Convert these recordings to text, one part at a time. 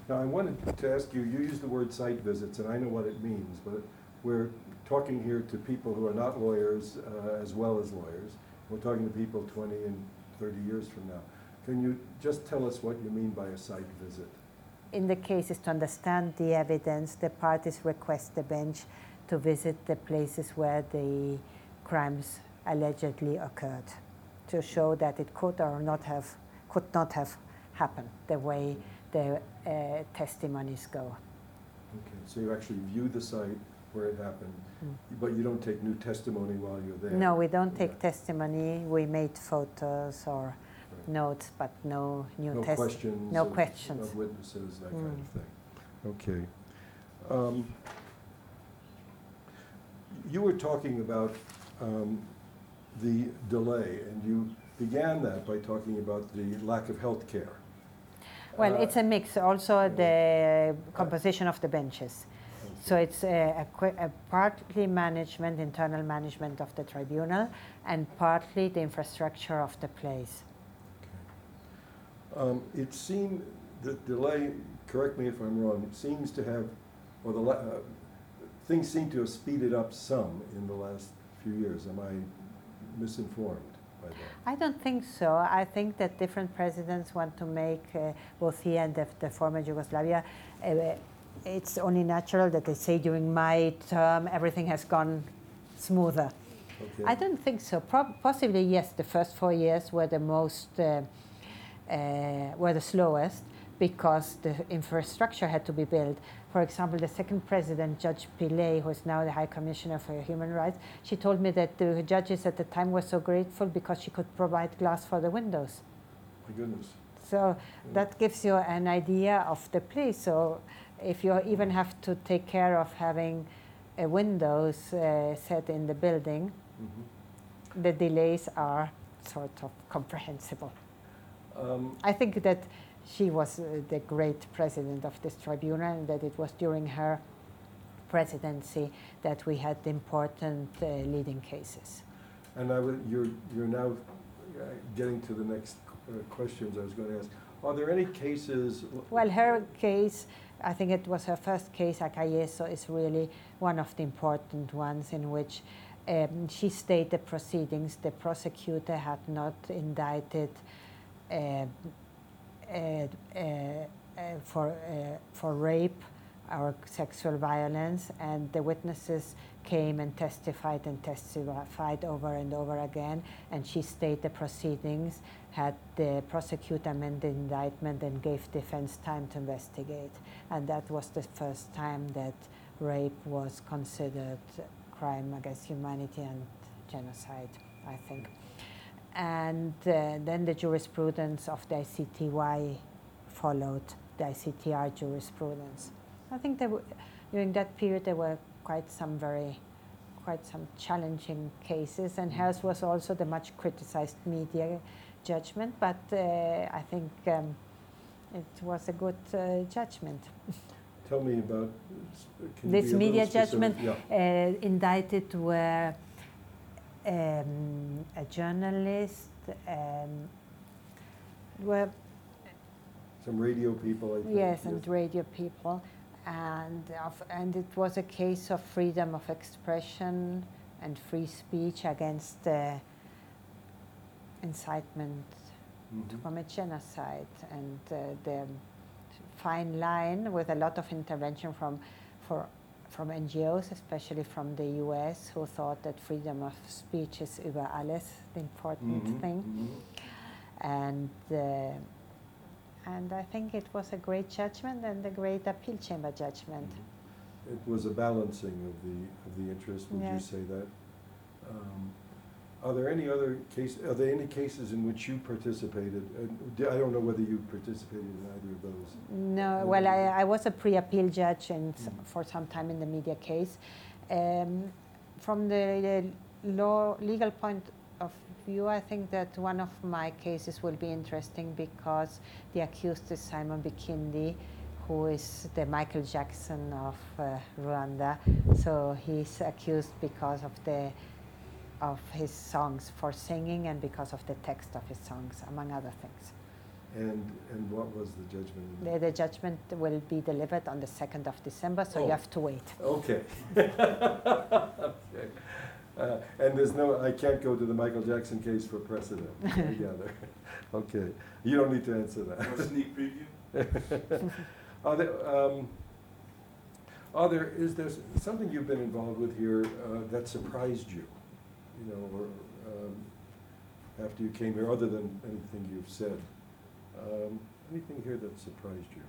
Now, I wanted to ask you, you use the word site visits, and I know what it means, but we're talking here to people who are not lawyers as well as lawyers. We're talking to people 20 and 30 years from now. Can you just tell us what you mean by a site visit? In the cases, to understand the evidence, the parties request the bench to visit the places where the crimes allegedly occurred, to show that it could not have happened the way the testimonies go. Okay, so you actually view the site where it happened, but you don't take new testimony while you're there? No, we don't take testimony. We made photos or notes, but no new questions. No questions of witnesses, that kind of thing. Okay. You were talking about the delay, and you began that by talking about the lack of health care. Well, it's a mix. Also, the composition of the benches. Okay. So it's a partly management, internal management of the tribunal, and partly the infrastructure of the place. Okay. It seemed that delay, correct me if I'm wrong, it seems to have, or things seem to have speeded up some in the last few years. Am I misinformed by that? I don't think so. I think that different presidents want to make, both he and the former Yugoslavia, it's only natural that they say during my term everything has gone smoother. Okay. I don't think so. Possibly, yes, the first 4 years were the most, were the slowest, because the infrastructure had to be built. For example, the second president, Judge Pillay, who is now the High Commissioner for Human Rights, she told me that the judges at the time were so grateful because she could provide glass for the windows. My goodness. So that gives you an idea of the place. So if you even have to take care of having windows set in the building, the delays are sort of comprehensible. I think that she was the great president of this tribunal, and that it was during her presidency that we had important leading cases. And you're now getting to the next questions I was going to ask. Are there any cases? Well, her case, I think it was her first case, Acayeso, is really one of the important ones in which she stayed the proceedings. The prosecutor had not indicted for rape or sexual violence, and the witnesses came and testified over and over again, and she stayed the proceedings, had the prosecutor amend the indictment, and gave defense time to investigate. And that was the first time that rape was considered crime against humanity and genocide, I think. And then the jurisprudence of the ICTY followed, the ICTR jurisprudence. I think during that period there were quite some challenging cases, and hers was also the much criticized media judgment, but I think it was a good judgment. Tell me about this media judgment. Indicted were a journalist, were some radio people, I think. Yes, and radio people, and it was a case of freedom of expression and free speech against incitement to commit genocide, and the fine line with a lot of intervention from NGOs, especially from the US, who thought that freedom of speech is über alles, the important thing. And I think it was a great judgment and a great appeal chamber judgment. It was a balancing of the interest. Would you say that? Are there any other cases? Are there any cases in which you participated? I don't know whether you participated in either of those. No. Well, I was a pre-appeal judge for some time in the media case. From the legal point of view, I think that one of my cases will be interesting because the accused is Simon Bikindi, who is the Michael Jackson of Rwanda. So he's accused because of his songs for singing and because of the text of his songs, among other things. And what was the judgment? The judgment will be delivered on the 2nd of December, so you have to wait. Okay. Okay. And there's no, I can't go to the Michael Jackson case for precedent, I gather. Okay, you don't need to answer that. Or sneak preview? Is there something you've been involved with here that surprised you? You know, or after you came here, other than anything you've said? Anything here that surprised you?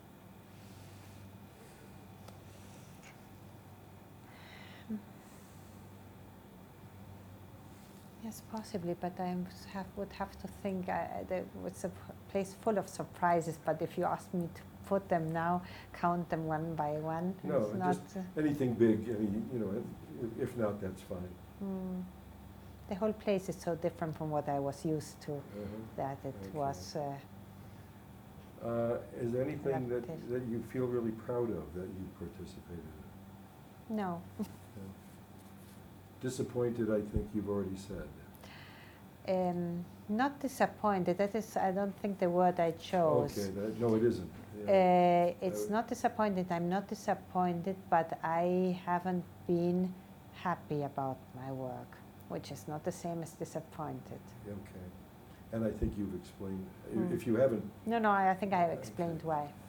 Yes, possibly, but I would have to think. It's a place full of surprises, but if you ask me to put them now, count them one by one, No, it's not. just anything big, you know, if not, that's fine. The whole place is so different from what I was used to that it Okay. was. Is there anything that Adaptation. you feel really proud of that you participated in? No. Disappointed, I think you've already said. Not disappointed. That is, I don't think the word I chose. Okay, no, it isn't. Yeah. It's not disappointed. I'm not disappointed, but I haven't been happy about my work, which is not the same as disappointed. Okay. And I think you've explained, if you haven't. No, I think I have explained why.